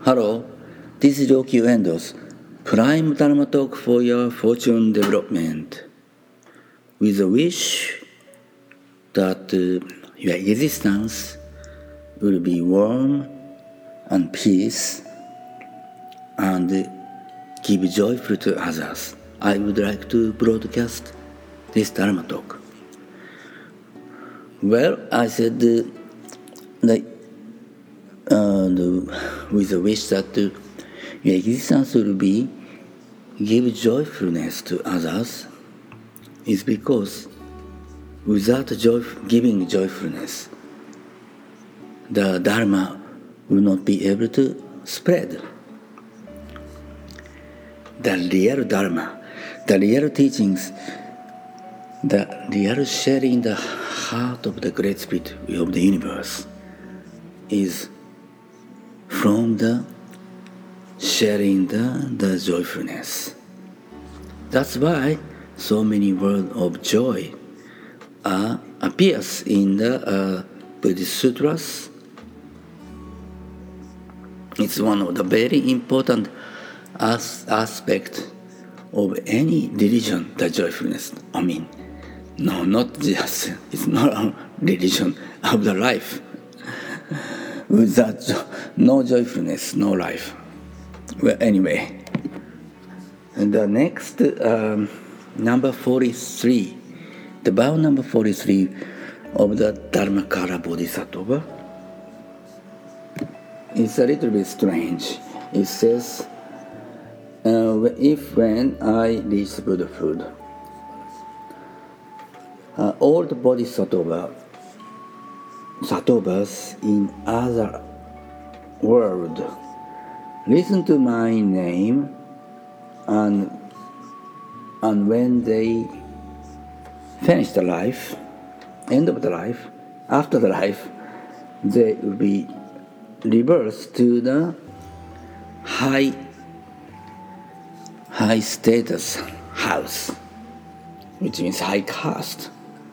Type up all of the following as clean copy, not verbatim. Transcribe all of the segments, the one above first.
Hello, this is Ryoki Endos, Prime Dharma Talk for your fortune development. With a wish that your existence will be warm and peace and give joyful to others, I would like to broadcast this Dharma Talk. Well, I said with a wish that your existence will be give joyfulness to others is because without giving joyfulness, the Dharma will not be able to spread. The real Dharma, the real teachings, the real sharing the heart of the Great Spirit of the universe is from the sharing the joyfulness. That's why so many words of joy appears in the Buddhist sutras. It's one of the very important aspects of any religion, the joyfulness. No, not just, it's not a religion of the life. Without no joyfulness, no life. Well, anyway, and the next number 43, the vow number 43 of the Dharmakara Bodhisattva is a little bit strange. It says, when I reach Buddhahood, all the Bodhisattvas in other world listen to my name, and when they finish the life, end of the life, after the life, they will be reversed to the high status house, which means high caste.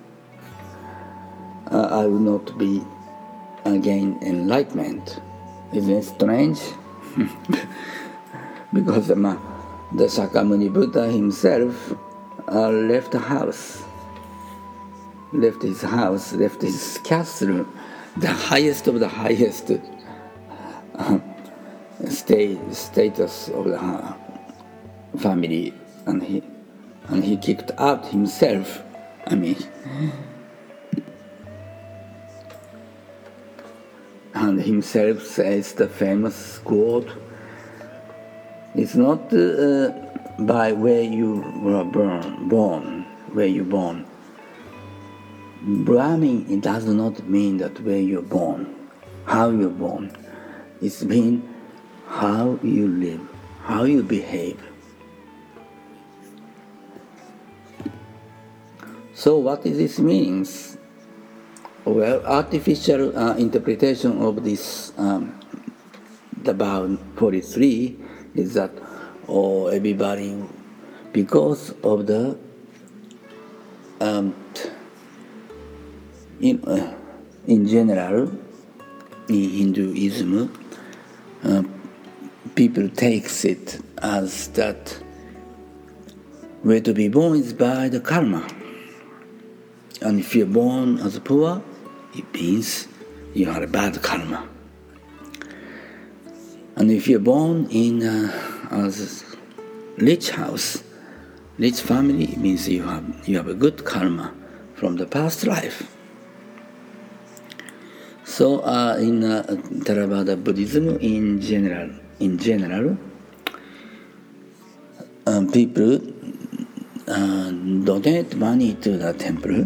I will not be again enlightenment. Isn't it strange? Because the Shakyamuni Buddha himself left his castle, the highest of the highest status of the family, and he kicked out himself. And himself says the famous quote, it's not by where you were born. Brahmin, it does not mean that where you're born, how you're born. It means how you live, how you behave. So what is this means? Well, artificial interpretation of this, the vow 43, is that everybody, because of the in general, in Hinduism, people takes it as that where to be born is by the karma. And if you're born as poor, it means you have a bad karma. And if you're born in as rich house, rich family, it means you have a good karma from the past life. So in Theravada Buddhism, in general, people donate money to the temple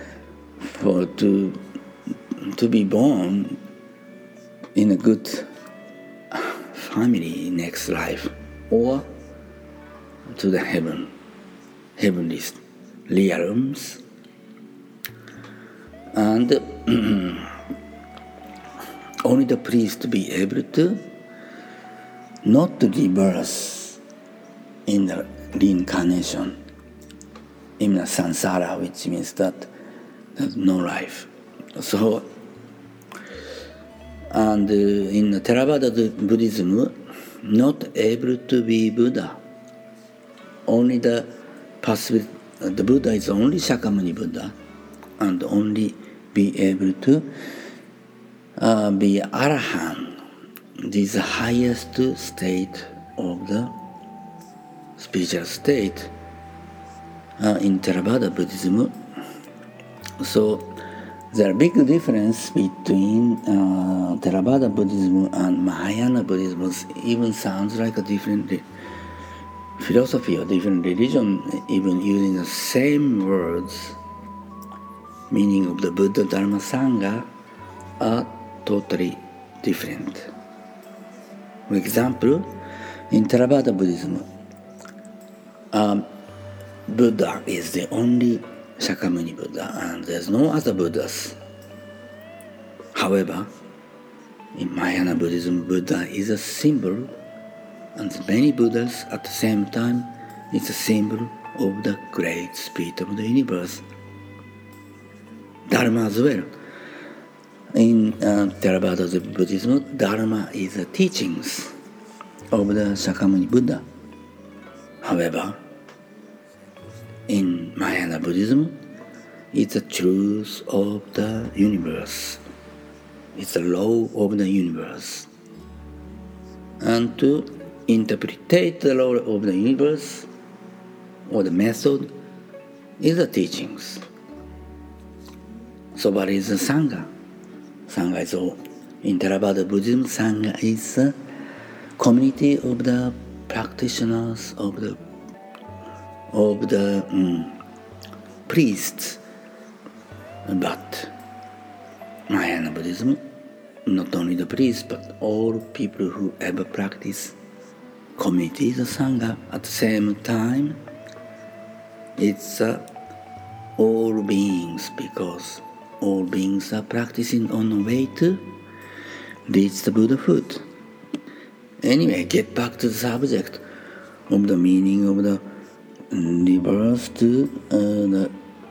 to be born in a good family next life, or to the heavenly realms, and only the priest be able to not to give birth in the reincarnation in the samsara, which means that there's no life. So And in Theravada Buddhism, not able to be Buddha. Only the Buddha is only Shakyamuni Buddha, and only be able to be Arahant. This is the highest state of the spiritual state in Theravada Buddhism. So there are big difference between Theravada Buddhism and Mahayana Buddhism. Even sounds like a different philosophy or different religion, even using the same words. Meaning of the Buddha, Dharma, Sangha are totally different. For example, in Theravada Buddhism, Buddha is the only Shakyamuni Buddha, and there's no other Buddhas. However, in Mahayana Buddhism, Buddha is a symbol, and many Buddhas at the same time is a symbol of the great spirit of the universe. Dharma as well. In Theravada Buddhism, Dharma is the teachings of the Shakyamuni Buddha. However, in Mahayana Buddhism, it's the truth of the universe. It's the law of the universe. And to interpret the law of the universe, or the method, is the teachings. So what is the Sangha? Sangha is in Theravada Buddhism, Sangha is a community of the practitioners, of the priests. But Mahayana Buddhism, not only the priests, but all people who ever practice community, the Sangha. At the same time, it's all beings, because all beings are practicing on the way to reach the Buddhahood. Anyway, get back to the subject of the meaning of the reverse to the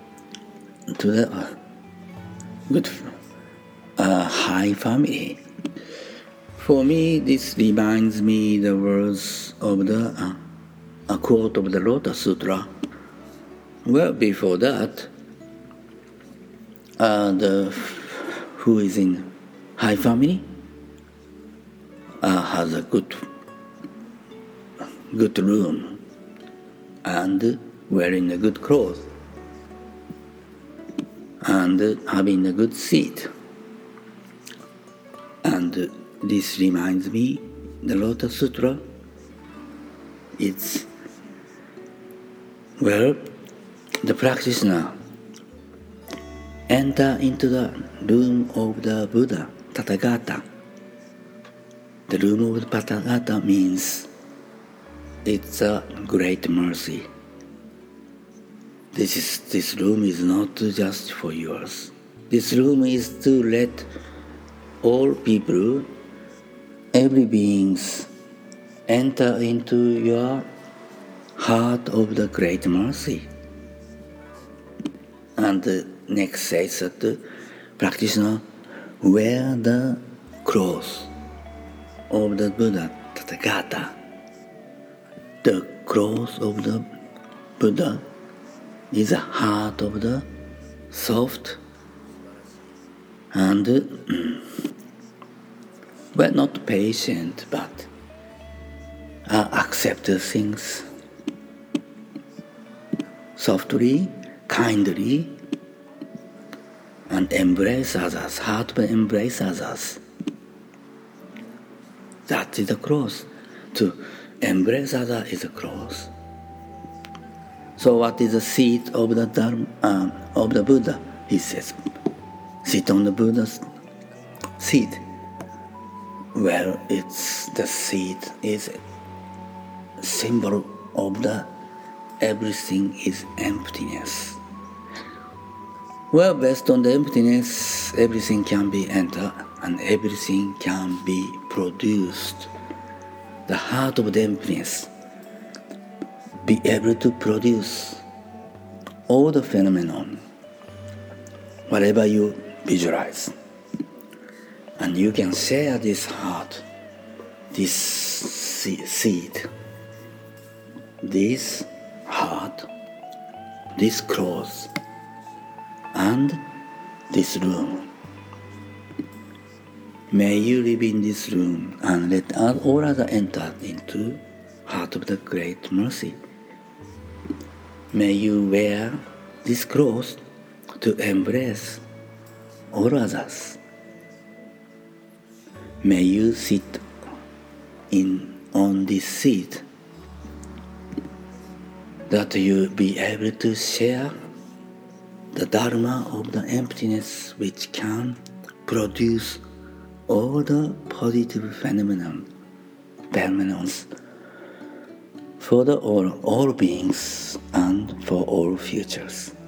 good high family. For me, this reminds me the words of the a quote of the Lotus Sutra. Well, before that, who is in high family has a good room and wearing a good clothes and having a good seat. And this reminds me, the Lotus Sutra, it's, well, the practitioner enter into the room of the Buddha, Tathagata. The room of the Tathagata means it's a great mercy. This room is not just for yours. This room is to let all people, every beings, enter into your heart of the great mercy. And the next says that the practitioner wear the clothes of the Buddha, Tathagata. The clothes of the Buddha is the heart of the soft and well, not patient, but accept things softly, kindly, and embrace others, heart to embrace others. That is the cross. To embrace others is a cross. So what is the seat of the Dharma, of the Buddha? He says, sit on the Buddha's seat. Well, it's the seat is a symbol of the everything is emptiness. Well, based on the emptiness, everything can be entered and everything can be produced. The heart of the emptiness, be able to produce all the phenomenon, whatever you visualize. And you can share this heart, this seed, this heart, this clothes, and this room. May you live in this room and let all others enter into heart of the great mercy. May you wear this clothes to embrace all others. May you sit on this seat that you be able to share the Dharma of the emptiness which can produce all the positive phenomena for all beings and for all futures.